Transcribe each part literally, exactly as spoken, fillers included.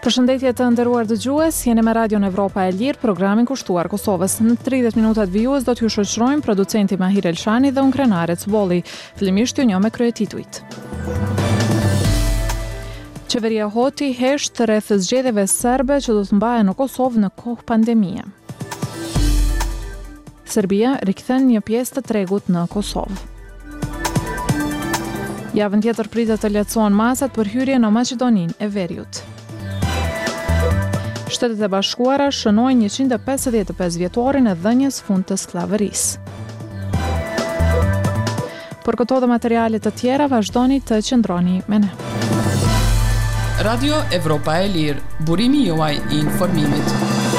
Përshëndetje të nderuar dëgjues, jeni me Radion Evropa e Lirë, programin kushtuar Kosovës. Në tridhjetë minutat vijues do t'ju shoqërojmë producenti Mahir Elshani dhe unë Krenare Cbolli. Fillimisht ju njoh me kryetituit. Qeveria Hoti hesht rreth zgjedhjeve serbe që do të mbahen në Kosovë në kohë pandemie. Serbia rikthen një pjesë të tregut në Kosovë. Javën tjetër pritet të lehtësohen masat për hyrje në Maqedoninë e Veriut. Shtetet e Bashkuara shënojnë njëqind e pesëdhjetë e pesë vjetorin e dhënies fund të skllavërisë. Për këto dhe materialet të tjera vazhdoni të qëndroni me ne. Radio Evropa e Lirë, burimi juaj i informimit.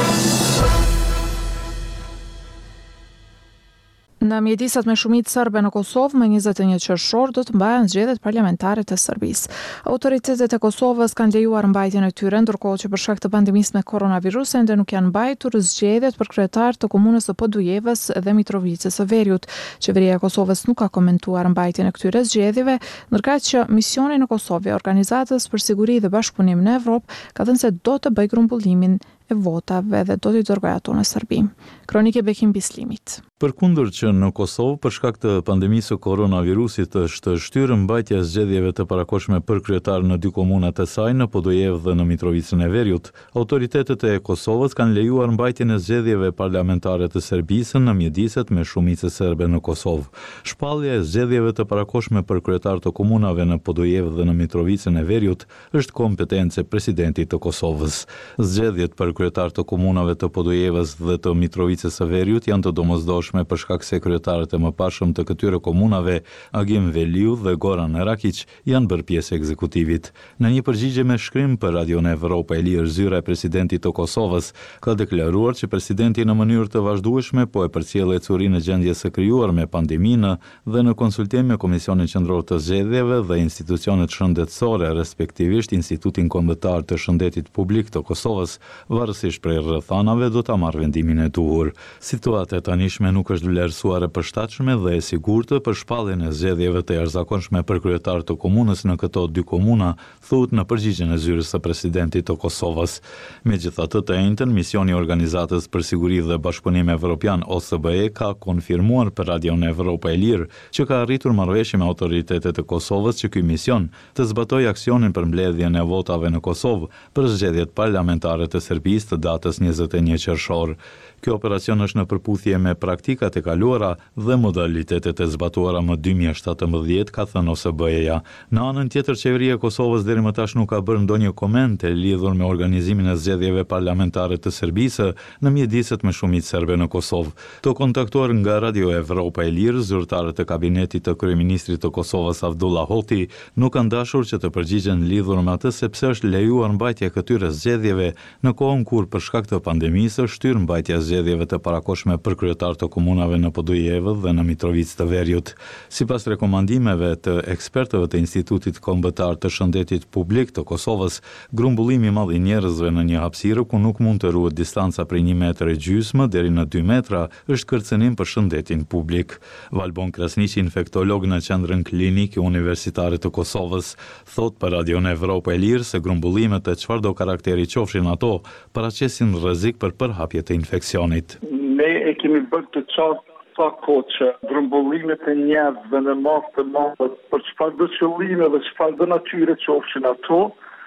Në mjedisat me shumicë serbe në Kosovë, më njëzet e një qershor do të mbahen zgjedhjet parlamentare të Serbisë. Autoritetet e Kosovës kanë lejuar mbajtjen e tyre, ndërkohë që për shkak të pandemisë me koronavirus ende nuk janë mbajtur zgjedhjet për kryetar të komunës së Podujevës dhe Mitrovicës së Veriut. Qeveria e Kosovës nuk ka komentuar mbajtjen e këtyre zgjedhjeve, ndërkaq që misioni në Kosovë, organizatës për siguri dhe bashkëpunim në Evropë, ka thënë se do të bëjë grumbullimin e votave dhe do t'i dërgojë ato në Serbi. Kronike Bekim Bislimit. Përkundër që në Kosovë, për shkak të pandemisë së koronavirusit, është shtyrë mbajtja e zgjedhjeve të parakohshme për kryetar në dy komunat e saj, në Podujevë dhe në Mitrovicën e Veriut. Autoritetet e Kosovës kanë lejuar mbajtjen e zgjedhjeve parlamentare të Serbisë në mjediset me shumicë serbe në Kosovë. Shpallja e zgjedhjeve të parakohshme për kryetar të komunave në Podujevë dhe në Mitrovicën e Veriut është kompetencë e presidentit të Kosovës. Zgjedhjet për kryetar të komunave të Podujevës dhe të Mitrovicës së Veriut janë të domosdoshme për shkak se kryetarët e mëparshëm të këtyre komunave, Agim Veliu dhe Goran Rakic, janë bërë pjesë e ekzekutivit. Në një përgjigje me shkrim për Radion Evropa e Lirë, zyra e presidentit të Kosovës ka deklaruar që presidenti në mënyrë të vazhdueshme po e përcjell ecurinë e gjendjes së krijuar me pandeminë dhe në konsultim me Komisionin Qendror të Zgjedhjeve dhe institucionet shëndetësore, respektivisht Institutin Kombëtar të Shëndetit Publik të Kosovës, varësisht prej rrethanave do ta marrë vendimin e duhur. Situata e tanishme nuk është vlerësuar e përshtatshme dhe e sigurtë për shpalljen e zgjedhjeve të jashtëzakonshme për kryetar të komunës në këto dy komuna, thuhet në përgjigjen e zyrës së presidentit të Kosovës. Megjithatë, të njëjtën misioni i Organizatës për Siguri dhe Bashkëpunim Evropian O S B E ka konfirmuar për Radion Evropa e Lirë që ka arritur marrëveshje me autoritetet e Kosovës që ky mision të zbatojë aksionin për mbledhjen e votave në Kosovë për zgjedhjet parlamentare të Serbisë të datës njëzet e një qershor. Ky operacion është në përputhje me praktikat e kaluara dhe modalitetet e zbatuara më dy mijë e shtatëmbëdhjetë, ka thënë O S B E-ja. Në anën tjetër, qeveria e Kosovës deri më tash nuk ka bërë ndonjë koment e lidhur me organizimin e zgjedhjeve parlamentare të Serbisë në mjediset me shumicë serbe në Kosovë. Të kontaktuar nga Radio Evropa e Lirë, zyrtarët e kabinetit të kryeministrit të Kosovës Avdullah Hoti nuk kanë dashur që të përgjigjen lidhur me atë sepse është lejuar mbajtja e këtyre zgjedhjeve në kohën kur për shkak të pandemisë është shtyrë mbajtja zgjedhjeve të parakohshme për kryetar të komunave në Podujevë dhe në Mitrovicë të Veriut. Sipas rekomandimeve të ekspertëve të Institutit Kombëtar të Shëndetit Publik të Kosovës, grumbullimi i madh i njerëzve në një hapësirë ku nuk mund të ruhet distanca prej një metër e gjysmë deri në dy metra është kërcënim për shëndetin publik. Valbon Krasniqi, infektolog në Qendrën Klinike Universitare të Kosovës, thot për Radion Evropa e Lirë se grumbullimet e çfarëdo karakteri qofshin ato paraqesin rrezik për përhapje të infeksionit. Ne e kemi bërë të qartë sa kohë që grumbullimet e njerëzve në masë të madhe për çfarëdo qëllime dhe çfarëdo natyre qofshin ato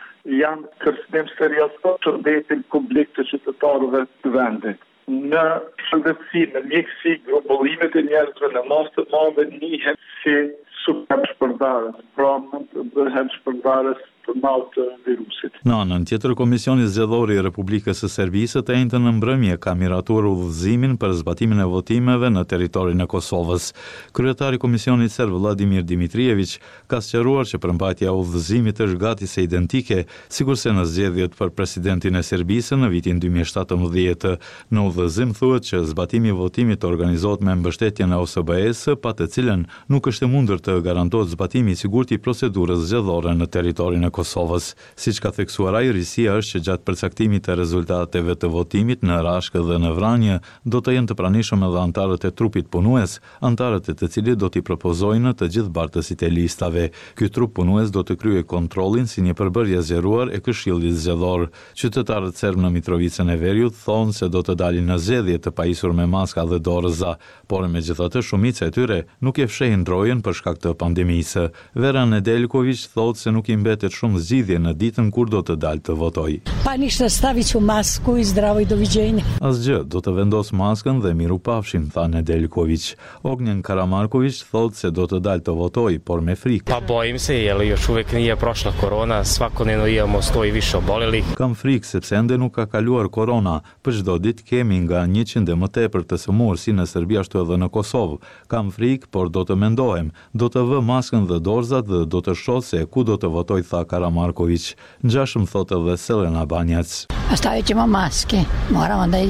janë kërcënim serioz për shëndetin publik të qytetarëve të vendit. Në shëndetësi, në mjekësi, grumbullimet e njerëzve në masë të madhe njihen si supershpërndarës, pra mund të bëhen shpërndarës për malë të virusit. Në anën tjetër, Komisioni Zgjedhor i Republikës së Serbisë të njëjtën në mbrëmje ka miratuar udhëzimin për zbatimin e votimeve në territorin e Kosovës. Kryetari i Komisionit Serb Vladimir Dimitrijević ka sqaruar që përmbajtja e udhëzimit është gati se identike, sikurse në zgjedhjet për presidentin e Serbisë në vitin dy mijë e shtatëmbëdhjetë. Në udhëzim thuhet që zbatimi i votimit organizohet me mbështetjen e O S B E-s, pa të cilën nuk është e mundur të garantohet zbatimi i sigurt i procedurës zgjedhore në territorin e Kosovës. Siç ka theksuar ai, risia është që gjatë përcaktimit të rezultateve të votimit në Rashkë dhe në Vranje do të jenë të pranishëm edhe antarët e trupit punues, antarët e të cilit do t'i propozojnë të gjithë bartësit e listave. Ky trup punues do të kryejë kontrollin si një përbërje zgjeruar e Këshillit Zgjedhor. Qytetarët serb në Mitrovicën e Veriut thonë se do të dalin në zgjedhje të pajisur me maska dhe dorëza, por megjithatë shumica e tyre nuk e fshehin ndrojën për shkak të pandemisë. Vera Nedeljković thotë se nuk i mbetet shumë zgjidhje në ditën kur do të dalë të votojë. Pa ništa, stavit ću masku i zdravo i doviđenja. Asgjë, do të vendos maskën dhe miru pafshin, tha Nedeljković. Ognjen Karamarković thotë se do të dalë të votojë, por me frikë. Pa bojim se, jer još uvijek nije prošla korona, svakodnevno imamo sto i više obolelih. Kam frikë sepse ende nuk ka kaluar korona. Për çdo ditë kemi nga njëqind e më tepër të sëmurë si në Serbi ashtu edhe në Kosovë. Kam frikë, por do të mendohem. Do të vë maskën dhe dorzat dhe do të shoh se ku do të votoj, tha Karamarković. Ngjashëm thotë edhe Selena Banjac. Ostavit ćemo maske, moramo da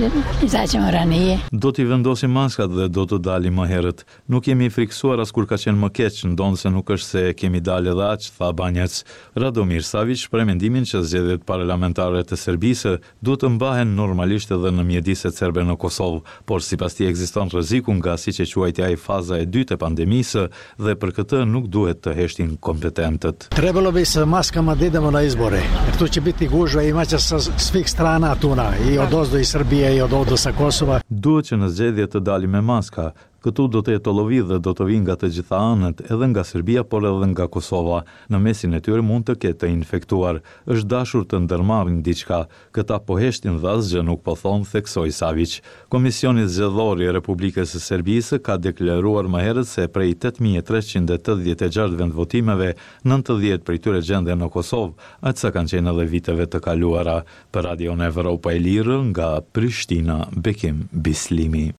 izađemo ranije. Do t'i vendosim maskat dhe do të dalim më herët. Nuk jemi friksuar as kur ka qenë më keq, ndonë se nuk është se kemi dalë edhe aq, tha Banjac. Radomir Savić shpreh mendimin që zgjedhjet parlamentare të Serbisë duhet të mbahen normalisht edhe në mjediset serbe në Kosovë, por sipas tij ekziston rreziku nga siç e quajti ai faza e dytë e pandemisë dhe për këtë nuk duhet të heshtin kompetentët. Trebalo bi sa maskama da idemo na izbore. Jer tu će biti gužva i imaće sa svih strana tuna, i odozdo iz Srbije i odozdo sa Kosova. Duhet që në zgjedhje të dalim me maska. Këtu do të jetë lëvi dhe do të vinë nga të gjitha anët, edhe nga Serbia, por edhe nga Kosova. Në mesin e tyre mund të ketë të infektuar. Është dashur të ndërmarrin diçka. Këta po heshtin dhe asgjë nuk po thonë, theksoi Savić. Komisioni Zgjedhor i Republikës së Serbisë ka deklaruar më herët se prej tetë mijë e treqind e tetëdhjetë e gjashtë vendvotimeve, nëntëdhjetë prej tyre gjenden në Kosovë, aq sa kanë qenë edhe viteve të kaluara. Për Radion Evropa e Lirë nga Prishtina, Bekim Bislimi.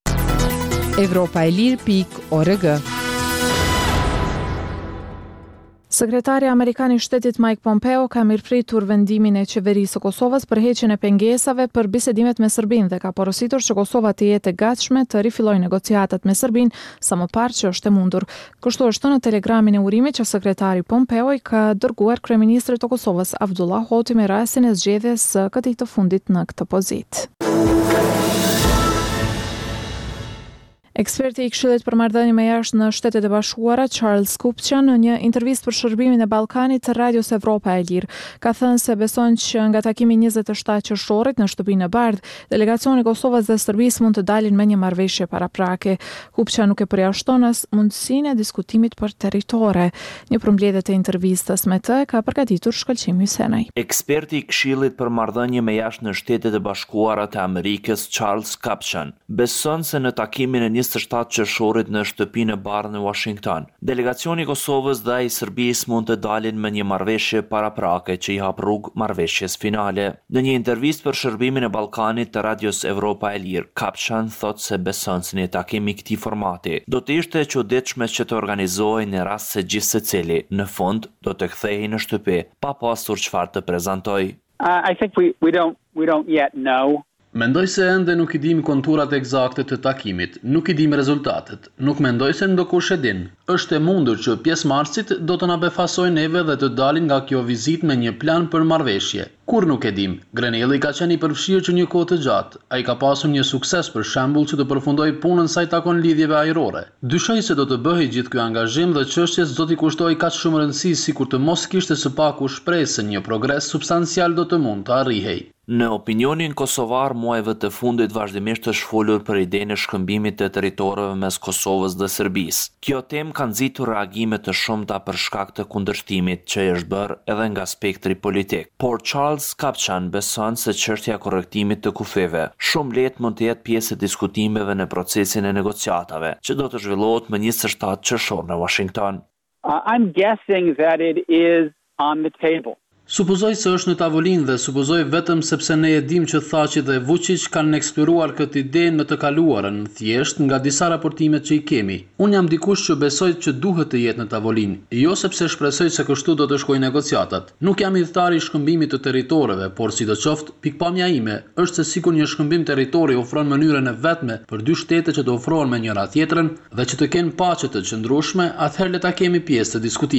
Evropa e Lirë pikë org. Sekretari Amerikan i Shtetit Mike Pompeo ka mirëpritur vendimin e qeverisë së Kosovës për heqjen e pengesave për bisedimet me Serbinë dhe ka porositur që Kosova të jetë e gatshme të rifillojë negociatat me Serbinë sa më parë që është e mundur. Kështu është në telegramin e urimit që sekretari Pompeo i ka dërguar kryeministrit të Kosovës Abdullah Hoti me rastin e zgjedhjes së këtij të fundit në këtë pozitë. Eksperti i Këshillit për marrëdhënie me jashtë në Shtetet e Bashkuara, Charles Kupçan, në një intervistë për shërbimin e Ballkanit të Radios Evropa e Lirë, ka thënë se beson që nga takimi njëzet e shtatë qershorit në Shtëpinë e Bardhë, delegacioni i Kosovës dhe Serbisë mund të dalin me një marrëveshje paraprake. Kupçan nuk e përjashton as mundësinë e diskutimit për territore. Një përmbledhje të intervistës me të ka përgatitur Shkëlqim Hysenaj. Eksperti i Këshillit për marrëdhënie me jashtë në Shtetet e Bashkuara të Amerikës, Charles Kupçan, beson se në takimin e njëzet e shtatë qershorit në Shtëpinë e Bardhë në Washington, delegacioni i Kosovës dhe i Serbisë mund të dalin me një marrëveshje paraprake që i hap rrugë marrëveshjes finale. Në një intervistë për shërbimin e Ballkanit të Radios Evropa e Lirë, Kupçan thotë se beson se një takim i këtij formati do të ishte e çuditshme që të organizohej në rast se gjithë secili në fund do të kthehej në shtëpi pa pasur çfarë të prezantojë. Uh, I think we we don't we don't yet know. Mendoj se ende nuk i dim konturat eksakte të takimit, nuk i dim rezultatet. Nuk mendoj se ndokush e din. Është e mundur që pjesëmarrësit do të na befasojnë neve dhe të dalin nga kjo vizitë me një plan për marrëveshje. Kur nuk e dim, Grenelli ka qenë i përfshirë që një kohë të gjatë. Ai ka pasur një sukses për shembull që të përfundoi punën sa i takon lidhjeve ajrore. Dyshoj se do të bëhej gjithë ky angazhim dhe çështjes do t'i kushtoj kaq shumë rëndësi sikur të mos kishte së paku shpresë se një progres substancial do të mund të arrihej. Në opinionin kosovar, muajve të fundit vazhdimisht është folur për idenë e shkëmbimit të territoreve mes Kosovës dhe Serbisë. Kjo temë ka nxitur reagime të shumta për shkak të kundërshtimit që është bërë edhe nga spektri politik. Por Charles Kupçan beson se çështja e korrektimit të kufeve shumë lehtë mund të jetë pjesë e diskutimeve në procesin e negociatave, që do të zhvillohet më njëzet e shtatë qershor në Washington. Uh, I'm guessing that it is on the table. Supozoj se është në tavolinë dhe supozoj vetëm sepse ne e dim që Thaçi dhe Vučić kanë eksploruar këtë ide në të kaluarën, thjesht nga disa raportimet që i kemi. Unë jam dikush që besoj që duhet të jetë në tavolinë, jo sepse shpresoj se kështu do të shkojnë negociatat. Nuk jam hidhtari i shkëmbimit të territoreve, por sidoqoftë, pikpamja ime është se sikur një shkëmbim territori ofron mënyrën e vetme për dy shtete që të ofrohen me njëra tjetrën dhe që të kenë paqe të qëndrueshme, atëherë le ta kemi pjesë të diskutimit.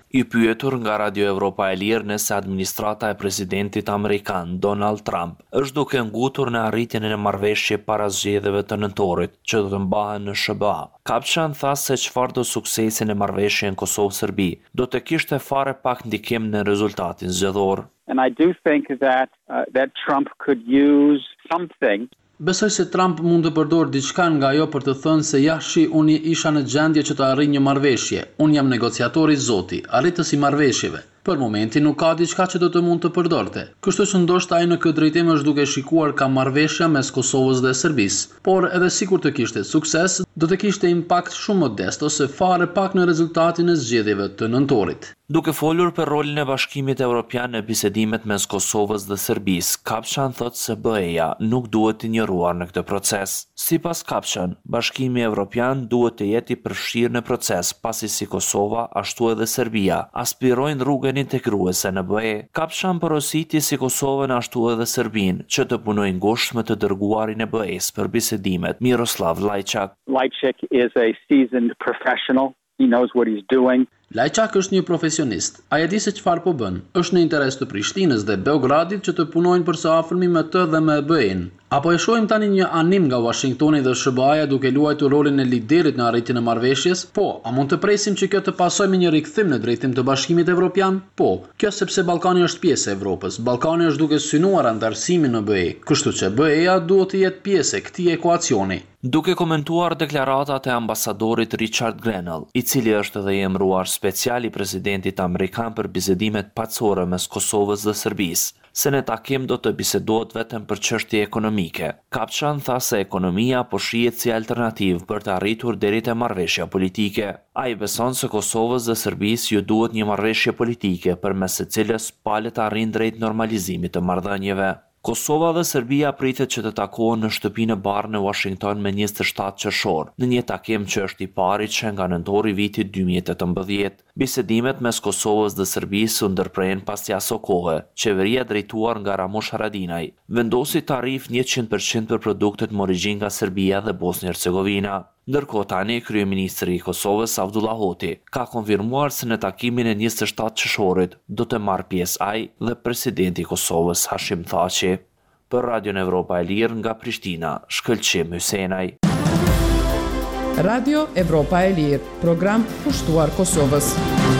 I pyetur nga Radio Evropa e Lirë nëse administrata e presidentit amerikan Donald Trump është duke ngutur në arritjen e marrëveshje para zgjedhjeve të nëntorit që do të mbahen në S B A. Kapshan tha se çfarë do suksesin e marrëveshjes në Kosovë-Serbi do të kishte fare pak ndikim në rezultatin zgjedhor. And I do think that uh, that Trump could use something. Besoj se Trump mund të përdor diçka nga ajo për të thënë se ja shi unë isha në gjendje që të arrij një marrëveshje. Unë jam negociatori zoti, arritës i marrëveshjeve. Për momentin nuk ka diçka që do të mund të përdorte. Kështu që ndoshta ai në këtë drejtim është duke shikuar ka marrëveshja mes Kosovës dhe Serbisë. Por edhe sikur të kishte sukses, do të kishte impakt shumë modest ose fare pak në rezultatin e zgjedhjeve të nëntorit. Duke folur për rolin e Bashkimit Evropian në bisedimet mes Kosovës dhe Serbisë, Kapshan thotë se B E-ja nuk duhet të injoruar në këtë proces. Sipas Kapshan, Bashkimi Evropian duhet të jetë i përfshirë në proces, pasi si Kosova ashtu edhe Serbia aspirojnë rrugën integruese në B E. Kapshan porositi si Kosovën ashtu edhe Serbinë që të punojnë ngushtë me të dërguarin e B E-s për bisedimet, Miroslav Lajçak. Lajçak is a seasoned professional. He knows what he's doing. Lajçak është një profesionist. Ai e di se çfarë po bën. Është në interes të Prishtinës dhe Beogradit që të punojnë për së afërmi me të dhe me B E-n. Apo e shohim tani një anim nga Washingtoni dhe S B A-ja duke luajtur rolin e liderit në arritjen e marrëveshjes? Po, a mund të presim që kjo të pasojë me një rikthim në drejtim të Bashkimit Evropian? Po, kjo sepse Ballkani është pjesë e Evropës. Ballkani është duke synuar antarësimin në B E, kështu që B E-ja duhet të jetë pjesë e këtij ekuacioni. Duke komentuar deklaratat e ambasadorit Richard Grenell, i cili është edhe i emëruar special i presidentit amerikan për bisedimet pacore mes Kosovës dhe Serbisë, se në takim do të bisedohet vetëm për çështje ekonomike. Kapshan tha se ekonomia po shihet si alternativë për të arritur deri te marrëveshja politike. Ai beson se Kosovës dhe Serbisë ju duhet një marrëveshje politike përmes së cilës palët arrin drejt normalizimit të marrëdhënieve. Kosova dhe Serbia pritet që të takohen në shtëpinë e Barë në Washington me njëzet e shtatë qershor, në një takim që është i pari që nga nëntori vitit dy mijë e tetëmbëdhjetë. Bisedimet mes Kosovës dhe Serbisë u ndërprejnë pas jaso kohe. Qeveria drejtuar nga Ramush Haradinaj vendosi tarif njëqind përqind për produktet me origjinë nga Serbia dhe Bosnjë-Hercegovina. Ndërkohë tani kryeministri i Kosovës Avdullah Hoti ka konfirmuar se në takimin e njëzet e shtatë qershorit do të marrë pjesë ai dhe presidenti i Kosovës Hashim Thaçi. Për Radion Evropa e Lirë nga Prishtina, Shkëlqim Hysenaj. Radio Evropa e Lirë, program pushtuar Kosovës.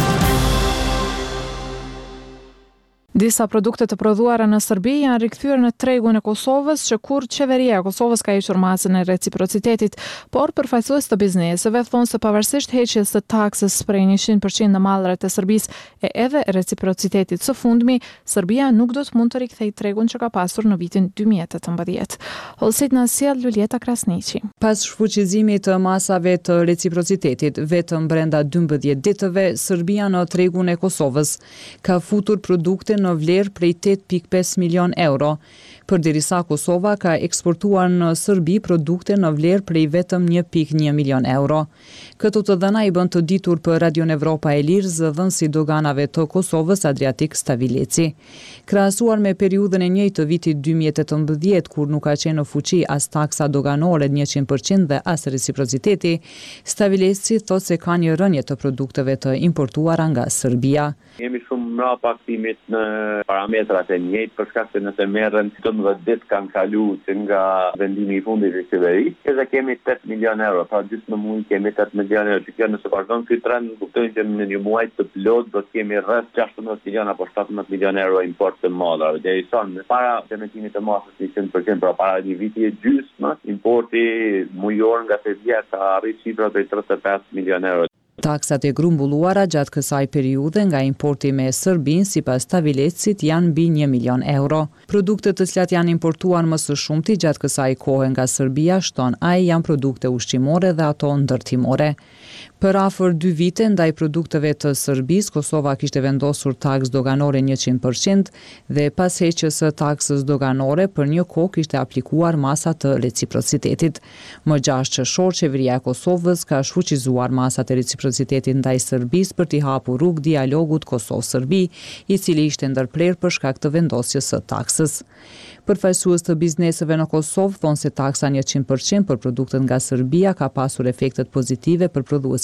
Disa produkte të prodhuara në Serbi janë rikthyer në tregun e Kosovës, që kur qeveria e Kosovës ka hequr masën e reciprocitetit, por përfaqësues të bizneseve thonë se pavarësisht heqjes së taksës prej njëqind përqind në mallrat e Serbisë e edhe reciprocitetit së fundmi, Serbia nuk do të mund të rikthejë tregun që ka pasur në vitin dy mijë e tetëmbëdhjetë. Holsit na sjell Lulieta Krasniqi. Pas shfuqizimit të masave të reciprocitetit vetëm brenda dymbëdhjetë ditëve, Serbia në tregun e Kosovës ka futur produkte në vlerë prej tetë pikë pesë milion euro, përderisa Kosova ka eksportuar në Serbi produkte në vlerë prej vetëm një pikë një milion euro. Këto të dhëna i bën të ditur për Radion Evropa e Lirë zëdhënësi doganave të Kosovës Adriatik Stavileci. Krahasuar me periudhën e njëjtë të vitit dy mijë e tetëmbëdhjetë, kur nuk ka qenë në fuqi as taksa doganore njëqind përqind dhe as reciprociteti, Stavileci thotë se ka një rënje të produkteve të importuara nga Serbia. Jemi shumë mrapa aktimit në parametrat e njëjtë, për shkak se nëse merren tetëmbëdhjetë ditë kanë kaluar që nga vendimi i fundit i qeverisë, që kemi tetë milion euro, pra gjysmë muaj kemi tetë milion euro. Që kjo nëse vazhdon ky trend, kuptojmë që në një muaj të plot do të kemi rreth gjashtëmbëdhjetë milion apo shtatëmbëdhjetë milion euro import të mallrave. Derison para demetimit të masës njëqind përqind, pra para një viti e gjysmë, importi mujor nga Serbia ka arritur cifra prej tridhjetë e pesë milion euro. Taksat e grumbulluara gjatë kësaj periudhe nga importi me Serbin sipas Stavilecit janë mbi një milion euro. Produktet të cilat janë importuar më së shumti gjatë kësaj kohe nga Serbia, shton ai, janë produkte ushqimore dhe ato ndërtimore. Për afër dy vite ndaj produkteve të Serbisë, Kosova kishte vendosur taks doganore njëqind përqind dhe pas heqjes së taksës doganore për një kohë kishte aplikuar masa të reciprocitetit. Më gjashtë qershor, qeveria e Kosovës ka shfuqizuar masat e reciprocitetit ndaj Serbisë për t'i hapur rrugë dialogut Kosovë-Serbi, i cili ishte ndërprer për shkak të vendosjes së taksës. Përfaqësues të bizneseve në Kosovë thonë se taksa njëqind përqind për produktet nga Serbia ka pasur efektet pozitive për prodhuesit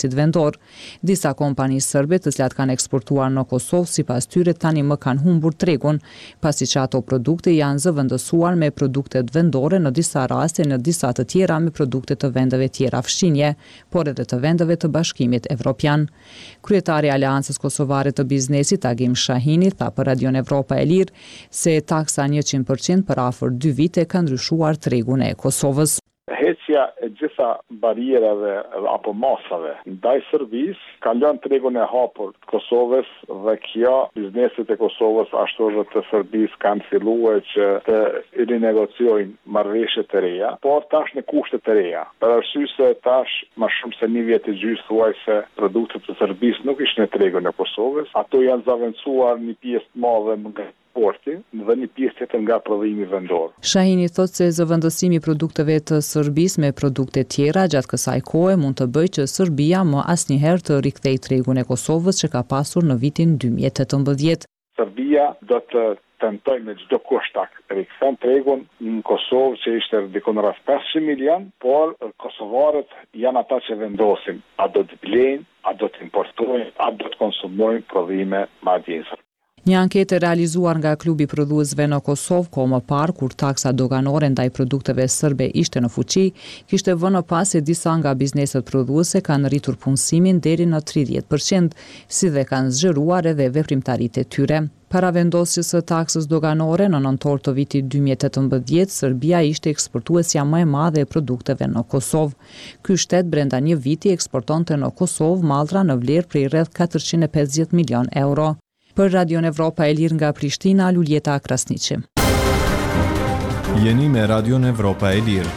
biznesit vendor. Disa kompani serbe të cilat kanë eksportuar në Kosovë sipas tyre tani më kanë humbur tregun, pasi që ato produkte janë zëvendësuar me produktet vendore, në disa raste në disa të tjera me produkte të vendeve tjera fshinje, por edhe të vendeve të Bashkimit Evropian. Kryetari i Aleancës Kosovare të Biznesit Agim Shahini tha për Radion Evropa e Lirë se taksa njëqind përqind për afër dy vite ka ndryshuar tregun e Kosovës. Heqja e gjitha barierave apo masave ndaj Serbisë ka lënë tregun e hapur të Kosovës dhe kjo bizneset e Kosovës ashtu edhe të Serbisë kanë filluar që të rinegociojnë marrëveshje të reja, por tash në kushte të reja. Për arsye se tash më shumë se një vjet e gjysmë thuaj se produktet e Serbisë nuk ishin në tregun e Kosovës, ato janë zaventsuar një pjesë të madhe nga dhe një pjesë tjetër nga prodhimi vendor. Shahini thot se zëvendësimi i produkteve të Serbisë me produkte tjera gjatë kësaj kohe mund të bëjë që Serbia më asnjëherë të rikthejë tregun e Kosovës që ka pasur në vitin dy mijë e tetëmbëdhjetë. Serbia do të tentoj me çdo kusht ta rikthen tregun në Kosovë që ishte diku rreth pesëqind milion, por kosovarët janë ata që vendosin a do të blejnë, a do të importojnë, a do të konsumojnë prodhime madjese. Një anketë realizuar nga klubi prodhuesve në Kosovë kohë më parë, kur taksa doganore ndaj produkteve serbe ishte në fuqi, kishte vënë pas se disa nga bizneset prodhuese kanë rritur punësimin deri në tridhjetë përqind, si dhe kanë zgjeruar edhe veprimtaritë e tyre. Para vendosjes së taksës doganore në nëntor të vitit dy mijë e tetëmbëdhjetë, Serbia ishte eksportuesja më e madhe e produkteve në Kosovë. Ky shtet brenda një viti eksportonte në Kosovë mallra në vlerë prej rreth katërqind e pesëdhjetë milion euro. Për Radion Evropa e Lirë nga Prishtina, Luljeta Krasniqi. Jeni me Radion Evropa e Lirë.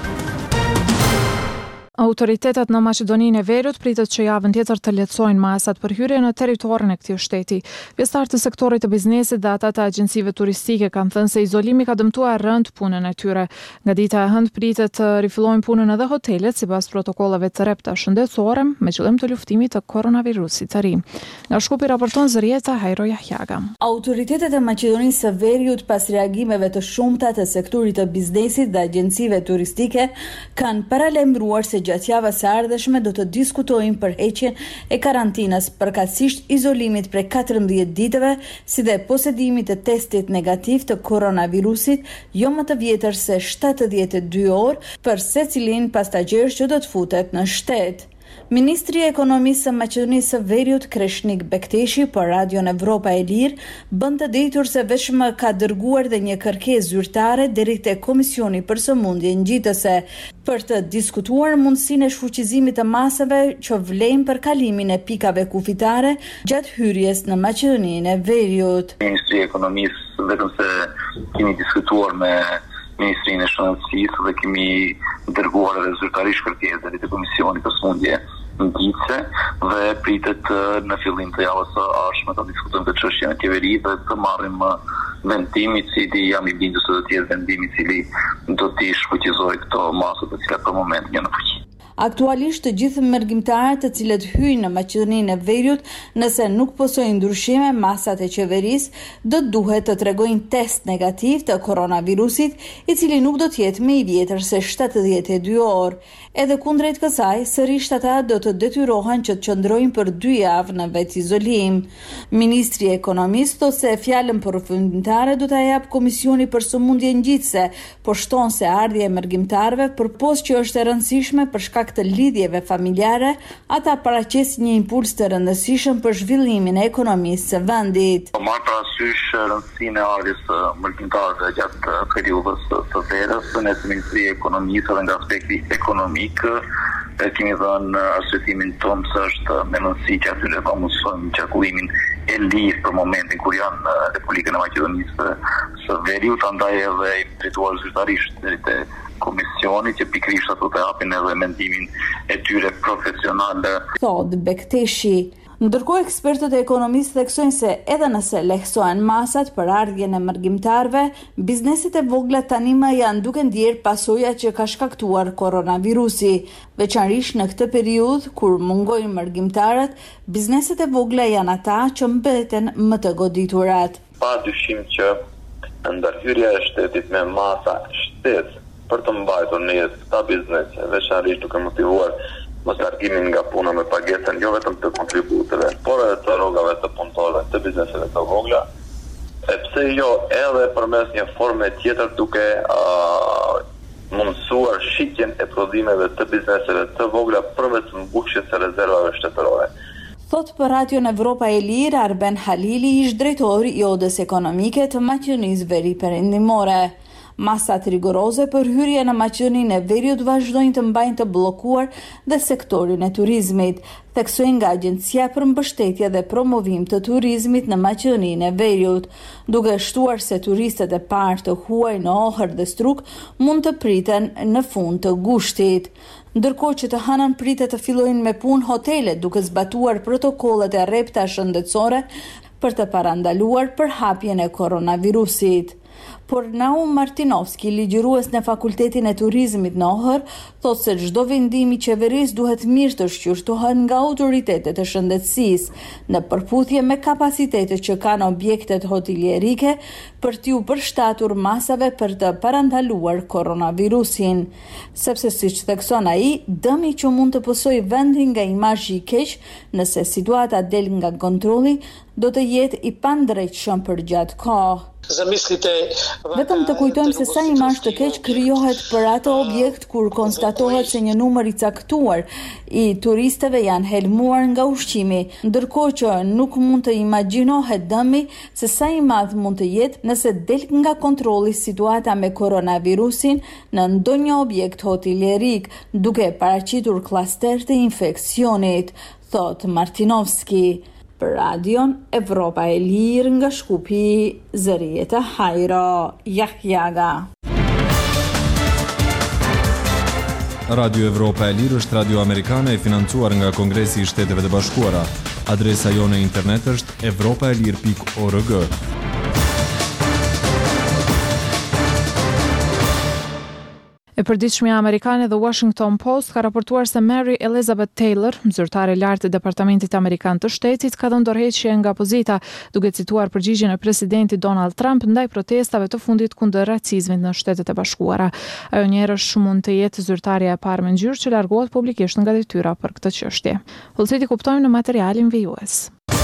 Autoritetet në Maqedoninë e Veriut pritet që javën tjetër të lehtësojnë masat për hyrje në territorin e këtij shteti. Pjesëtarët e sektorit të biznesit dhe ata të agjencive turistike kanë thënë se izolimi ka dëmtuar rënd punën e tyre. Nga dita e hënë pritet të rifillojnë punën edhe hotelet sipas protokollave të repta shëndetësore me qëllim të luftimit të koronavirusit të ri. Nga Shkupi raporton Zërieta Hajro Jahjaga. Autoritetet e Maqedonisë së Veriut pas reagimeve të shumta të sektorit të biznesit dhe agjencive turistike kanë paralajmëruar se gjatë javës së ardhshme do të diskutojnë për heqjen e karantinës, përkatësisht izolimit prej katërmbëdhjetë ditëve, si dhe posedimit të testit negativ të koronavirusit jo më të vjetër se shtatëdhjetë e dy orë për secilin pasagjer që do të futet në shtet. Ministri i Ekonomisë së Maqedonisë së Veriut Kreshnik Bekteshi për Radion Evropa e Lirë bën të ditur se vetëm ka dërguar dhe një kërkesë zyrtare deri te Komisioni për Sëmundje Ngjitëse për të diskutuar mundësinë e shfuqizimit të masave që vlejnë për kalimin e pikave kufitare gjatë hyrjes në Maqedoninë e Veriut. Ministri i Ekonomisë vetëm se kemi diskutuar me Ministrinë e Shëndetësisë dhe kemi dërguar edhe zyrtarisht kërkesë deri te Komisioni për Sëmundje Ngjitëse dhe pritet në fillim të javës së ardhshme të diskutojmë këtë çështje në qeveri dhe të marrim vendim i cili jam i bindur se do të jetë vendimi i cili do të shfuqizojë këto masa të cilat për momentin janë në fuqi. Aktualisht të gjithë mërgjimtarët të cilët hyjnë në Maqedoninë e Veriut, nëse nuk posojnë ndryshime, masat e qeverisë do të duhet të tregojnë test negativ të koronavirusit, i cili nuk do të jetë më i vjetër se shtatëdhjetë e dy orë. Edhe kundrejt kësaj, sërish ata do të detyrohen që të qëndrojnë për dy javë në vetë izolim. Ministri i Ekonomisë thot se fjalën përfundimtare do ta jap Komisioni për Sëmundje Ngjitëse, por shton se ardhja e mërgjimtarëve përpos që është e rëndësishme për shkak të lidhjeve familjare, ata paraqesin një impuls të rëndësishëm për zhvillimin e ekonomisë së vendit. Marr parasysh rëndësinë e ardhjes së mërgjimtarëve gjatë periudhës së verës, në Ministri i Ekonomisë dhe nga aspekti ekonomik, kemi dhënë arsyetimin tonë se është me nënsi që aty ne ka mësojmë qarkullimin e lirë për momentin kur janë në Republikën e Maqedonisë së Veriut, andaj edhe i drejtuar zyrtarisht deri te Komisioni që pikërisht ato të hapin edhe mendimin e tyre profesional. Thot Bekteshi. Ndërkohë ekspertët e ekonomisë theksojnë se edhe nëse lehtësohen masat për ardhjen e mërgjimtarëve, bizneset e vogla tani më janë duke ndjerë pasojat që ka shkaktuar koronavirusi. Veçanërisht në këtë periudhë kur mungojnë mërgjimtarët, bizneset e vogla janë ata që mbeten më të goditurat. Pa dyshim që ndërhyrja e shtetit me masa shtet për të mbajtur në jetë ta biznese, veçanërisht duke motivuar mos largimin nga puna me pagesën jo vetëm të kontributeve, por edhe të rrogave të punëtorëve, të bizneseve të vogla, e pse jo edhe përmes një forme tjetër duke uh, mundësuar shitjen e prodhimeve të bizneseve të vogla përmes mbushjes së rezervave shtetërore. Thot për Radion Evropa e Lirë, Arben Halili, ish drejtori i Odës Ekonomike të Maqedonisë Veri Perëndimore. Masat rigoroze për hyrje në Maqedoninë e Veriut vazhdojnë të mbajnë të bllokuar dhe sektorin e turizmit, theksoi nga Agjencia për Mbështetje dhe Promovim të Turizmit në Maqedoninë e Veriut, duke shtuar se turistët e parë të huaj në Ohër dhe Struk mund të priten në fund të gushtit. Ndërkohë që të hënën pritet të fillojnë me punë hotelet duke zbatuar protokollet e rrepta shëndetësore për të parandaluar përhapjen e koronavirusit. Por Naum Martinovski, ligjërues në Fakultetin e Turizmit në Ohër, thotë se çdo vendim i qeverisë duhet mirë të shqyrtohet nga autoritetet e shëndetësisë në përputhje me kapacitetet që kanë objektet hotelierike për t'u përshtatur masave për të parandaluar koronavirusin. Sepse siç thekson ai, dëmi që mund të pësojë vendin nga imazhi i keq nëse situata del nga kontrolli do të jetë i pandrejtshëm për gjatë kohë. Vetëm të kujtojmë se sa imazh të keq krijohet për atë objekt kur konstatohet se një numër i caktuar i turistëve janë helmuar nga ushqimi, ndërkohë që nuk mund të imagjinohet dëmi se sa i madh mund të jetë nëse del nga kontrolli situata me koronavirusin në ndonjë objekt hotelierik, duke paraqitur klaster të infeksionit, thot Martinovski. Për Radion Evropa e Lirë nga Shkupi, Zërieta Hajro, Jahjaga. Radio Evropa e Lirë është radio amerikane e financuar nga Kongresi i Shteteve të Bashkuara. Adresa jone internet është evropaelir pikë org. E përditshmja amerikane The Washington Post ka raportuar se Mary Elizabeth Taylor, zyrtare lart e Departamentit Amerikan të Shtetit, ka dhënë dorëheqje nga pozita, duke cituar përgjigjen e presidentit Donald Trump ndaj protestave të fundit kundër racizmit në Shtetet e Bashkuara. Ajo njerësh mund të jetë zyrtarja e parë me ngjyrë që largohet publikisht nga detyra për këtë çështje. Vullneti kuptojmë në materialin vijues.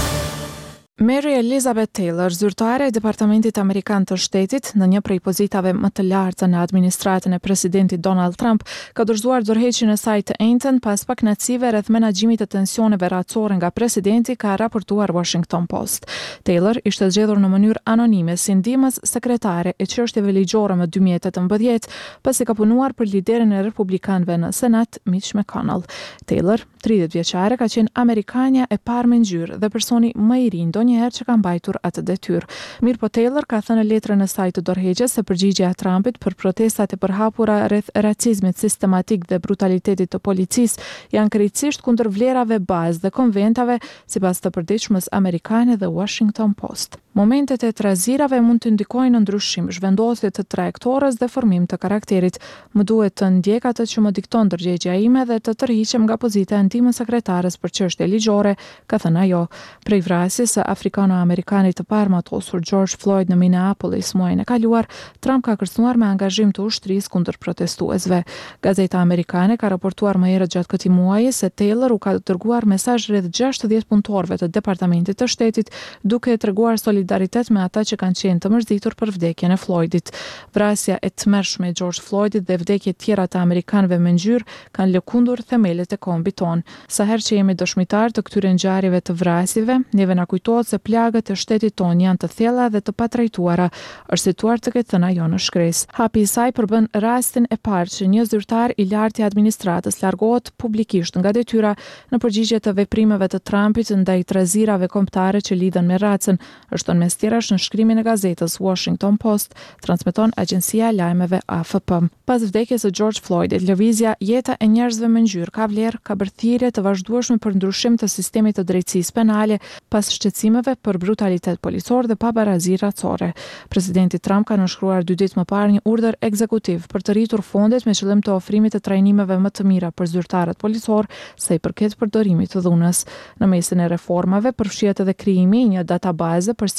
Mary Elizabeth Taylor, zyrtare e Departamentit Amerikan të Shtetit, në një prej pozitave më të larta në administratën e presidentit Donald Trump, ka dorëzuar dorëheqjen e saj të enjtën pas pakënaqësive rreth menaxhimit të tensioneve racore nga presidenti, ka raportuar Washington Post. Taylor ishte zgjedhur në mënyrë anonime si ndihmës sekretare e çështjeve ligjore më dy mijë e tetëmbëdhjetë, pasi ka punuar për liderin e republikanëve në Senat, Mitch McConnell. Taylor, tridhjetë vjeçare, ka qenë amerikanja e parë me ngjyrë dhe personi më i ri njëherë që ka mbajtur atë detyrë. Mirë po Taylor ka thënë në letrën e saj të dorëheqjes se përgjigjja e Trumpit për protestat e përhapura rreth racizmit sistematik dhe brutalitetit të policisë janë krejtësisht kundër vlerave bazë dhe konventave, sipas të përditshmës amerikane The Washington Post. Momentet e trazirave mund të ndikojnë në ndryshim, zhvendosje të trajektorës dhe formim të karakterit. Më duhet të ndjek atë që më dikton ndërgjegjja ime dhe të tërhiqem nga pozita e ndihmës sekretares për çështje ligjore, ka thënë ajo. Prej vrasjes së afrikano-amerikanit të parë matosur George Floyd në Minneapolis muajin e kaluar, Trump ka kërcënuar me angazhim të ushtrisë kundër protestuesve. Gazeta amerikane ka raportuar më herët gjatë këtij muaji se Taylor u ka dërguar mesazh rreth gjashtëdhjetë punëtorëve të Departamentit të Shtetit, duke treguar solidaritet me ata që kanë qenë të mërzitur për vdekjen e Floydit. Vrasja e tmerrshme e George Floydit dhe vdekjet tjera të amerikanëve me ngjyrë kanë lëkundur themelet e kombit ton. Sa herë që jemi dëshmitar të këtyre ngjarjeve të vrasjeve, neve na kujtohet se plagët e shtetit ton janë të thella dhe të patrajtuara, është situar të ketë thënë ajo në shkresë. Hapi i saj përbën rastin e parë që një zyrtar i lartë i administratës largohet publikisht nga detyra në përgjigje të veprimeve të Trumpit ndaj trazirave kombëtare që lidhen me racën, është thënë mes tjerash në shkrimin e gazetës Washington Post, transmeton agjencia e lajmeve A F P. Pas vdekjes së George Floydit, lëvizja Jeta e njerëzve me ngjyrë ka vlerë ka bërë thirrje të vazhdueshme për ndryshim të sistemit të drejtësisë penale pas shqetësimeve për brutalitet policor dhe pabarazi racore. Presidenti Trump ka nënshkruar dy ditë më parë një urdhër ekzekutiv për të rritur fondet me qëllim të ofrimit të trajnimeve më të mira për zyrtarët policor sa i përket përdorimit të dhunës. Në mesin e reformave përfshihet edhe krijimi i një databaze për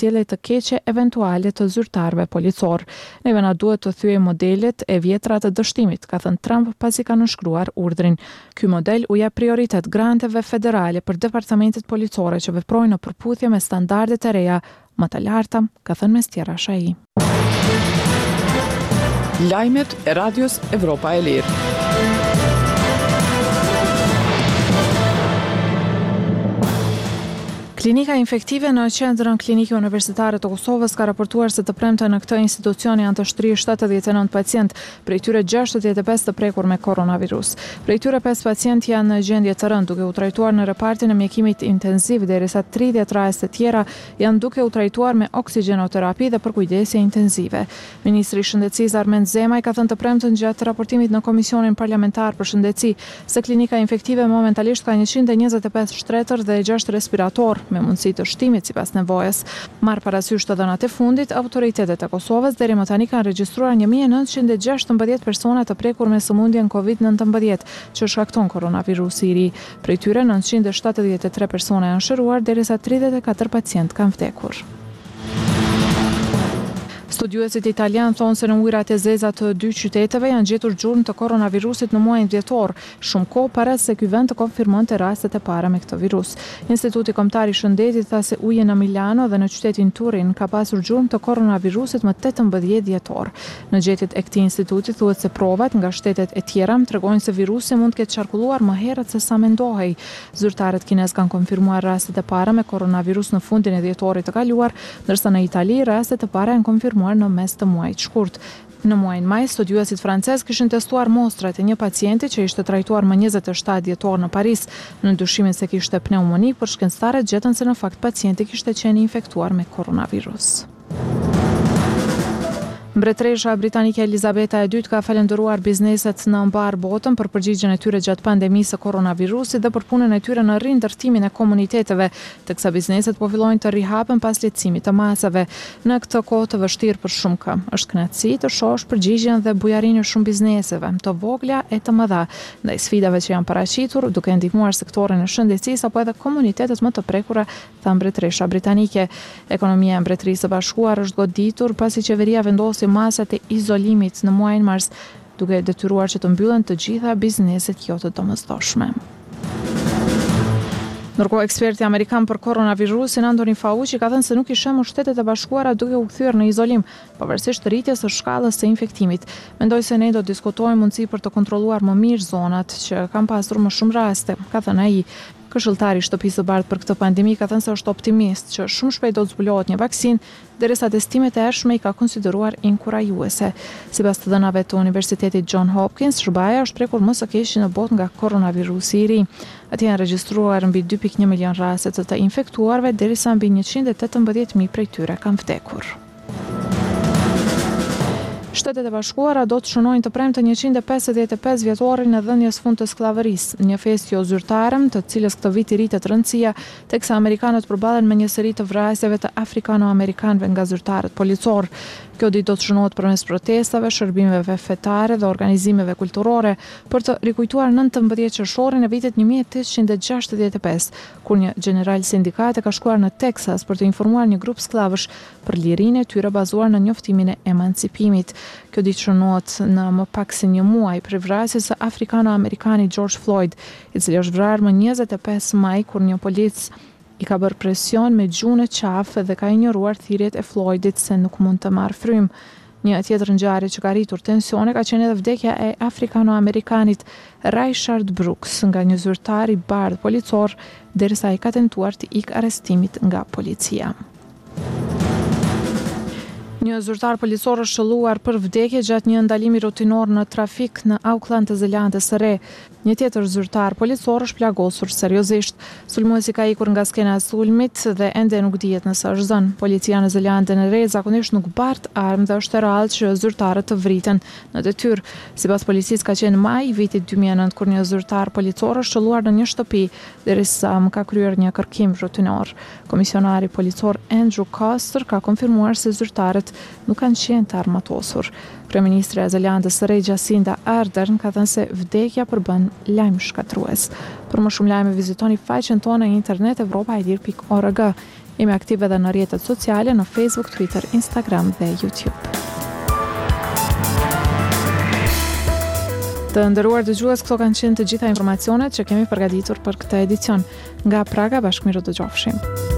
sjellje të keqe eventuale të zyrtarëve policor. Neve na duhet të thyej modelet e vjetra të dështimit, ka thënë Trump pasi ka nënshkruar urdhrin. Ky model u jep prioritet granteve federale për departamentet policore që veprojnë në përputhje me standardet e reja më të larta, ka thënë Mestiera Shai. Lajmet e Radios Evropa e Lirë. Klinika infektive në qendrën klinike universitare të Kosovës ka raportuar se të premte në këtë institucion janë të shtrirë shtatëdhjetë e nëntë pacient, prej tyre gjashtëdhjetë e pesë të prekur me koronavirus. Prej tyre pesë pacient janë në gjendje të rëndë, duke u trajtuar në repartin e mjekimit intenziv, derisa tridhjetë raste tjera janë duke u trajtuar me oksigjenoterapi dhe për kujdesje intenzive. Ministri i Shëndetësisë Armend Zemaj ka thënë të premten gjatë raportimit në Komisionin Parlamentar për Shëndetësi se klinika infektive momentalisht ka njëqind e njëzet e pesë shtretër dhe gjashtë respirator me mundësi të shtimit sipas nevojës. Marr parasysh të dhënat e fundit, autoritetet e Kosovës deri më tani kanë regjistruar një mijë e nëntëqind e gjashtëmbëdhjetë persona të prekur me sëmundjen kovid nëntëmbëdhjetë që shkakton koronavirusi i ri. Prej tyre nëntëqind e shtatëdhjetë e tre persona janë shëruar, derisa tridhjetë e katër pacient kanë vdekur. Studiuesit italian thonë se në ujërat e zeza të dy qyteteve janë gjetur gjurmë të koronavirusit në muajin dhjetor, shumë kohë para se ky vend të konfirmonte rastet e para me këtë virus. Instituti Kombëtar i Shëndetit tha se uji në Milano dhe në qytetin Turin ka pasur gjurmë të koronavirusit më tetëmbëdhjetë dhjetor. Në gjetjet e këtij instituti thuhet se provat nga shtetet e tjera tregojnë se virusi mund të ketë qarkulluar më herët se sa mendohej. Zyrtarët kinez kanë konfirmuar rastet e para me koronavirus në fundin e dhjetorit të kaluar, ndërsa në Itali rastet e para janë konfirmuar në mes të muajit shkurt. Në muajin maj, studiuesit francez kishin testuar mostrat e një pacienti që ishte trajtuar më njëzet e shtatë dhjetor në Paris, në dyshimin se kishte pneumoni, por shkencëtarët gjetën se në fakt pacienti kishte qenë infektuar me koronavirus. Mbretëresha britanike Elizabeta e dytë ka falendëruar bizneset në mbar botën për përgjigjen e tyre gjatë pandemisë së koronavirusit dhe për punën e tyre në rindërtimin e komuniteteve, teksa bizneset po fillojnë të rihapen pas lehtësimit të masave. Në këtë kohë të vështirë për shumë kë, është kënaqësi të shohësh përgjigjen dhe bujarinë e shumë bizneseve, të vogla e të mëdha, ndaj sfidave që janë paraqitur, duke ndihmuar sektorin e shëndetësisë apo edhe komunitetet më të prekura, tha mbretëresha britanike. Ekonomia e Mbretërisë së Bashkuar është goditur pasi qeveria vendosi masat e izolimit në muajin mars, duke detyruar që të mbyllen të gjitha bizneset jo të domosdoshme. Ndërkohë, eksperti amerikan për koronavirusin Anthony Fauci ka thënë se nuk i sheh Shtetet e Bashkuara duke u kthyer në izolim, pavarësisht rritjes së shkallës së infektimit. Mendoj se ne do të diskutojmë mundësi për të kontrolluar më mirë zonat që kanë pasur më shumë raste, ka thënë ai. Këshilltari i Shtëpisë së Bardhë për këtë pandemi ka thënë se është optimist që shumë shpejt do të zbulohet një vaksinë, derisa testimet e hershme i ka konsideruar inkurajuese. Sipas të dhënave të Universitetit John Hopkins, shërbaja është prekur më së keqi në botë nga koronavirusi i ri. Atje janë regjistruar mbi dy pikë një milion raste të të infektuarve, derisa mbi njëqind e tetëmbëdhjetë mijë prej tyre kanë vdekur. Shtetet e Bashkuara do të shënojnë të premten njëqind e pesëdhjetë e pesë vjetorin e dhënies fund të skllavërisë, një festë jo zyrtare, të cilës këtë vit i rritet rëndësia, teksa amerikanët përballen me një seri të vrasjeve të afrikano-amerikanëve nga zyrtarët policor. Kjo ditë do të shënohet përmes protestave, shërbimeve fetare dhe organizimeve kulturore për të rikujtuar nëntëmbëdhjetë qershorin e vitit një mijë e tetëqind e gjashtëdhjetë e pesë, kur një general sindikate ka shkuar në Teksas për të informuar një grup sklavësh për lirinë e tyre bazuar në njoftimin e emancipimit. Kjo ditë shënohet në më pak se një muaj për vrasjes së afrikano-amerikanit George Floyd, i cili është vrarë më njëzet e pesë maj kur një polic i ka bërë presion me gjunë e qafë dhe ka injoruar thirrjet e Floydit se nuk mund të marrë frymë. Një tjetër ngjarje që ka rritur tensione ka qenë edhe vdekja e afrikano-amerikanit Rayshard Brooks nga një zyrtar i bardhë policor, derisa ai ka tentuar të ikë arrestimit nga policia. Një zyrtar policor është shëlluar për vdekje gjatë një ndalimi rutinor në trafik në Auckland të Zelandës së Re. Një tjetër zyrtar policor është plagosur seriozisht. Sulmuesi ka ikur nga skena e sulmit dhe ende nuk dihet nëse është zënë. Policia në Zelandën e Re zakonisht nuk bart armë dhe është e rrallë që zyrtarët të vriten në detyrë. Sipas policisë ka qenë maj i vitit dy mijë e nëntë kur një zyrtar policor është shëlluar në një shtëpi derisa më ka kryer një kërkim rutinor. Komisionari policor Andrew Koster ka konfirmuar se zyrtarët nuk kanë qenë të armatosur. Kryeministri e Zelandës së Re Jacinda Ardern ka thënë se vdekja përbën lajm shkatrues. Për më shumë lajme vizitoni faqen tonë në internet evropaelir pikë org. Jemi aktive edhe në rrjetet sociale në Facebook, Twitter, Instagram dhe YouTube. Të nderuar dëgjues, këto kanë qenë të gjitha informacionet që kemi përgatitur për këtë edicion. Nga Praga, bashkëmirë dëgjofshim.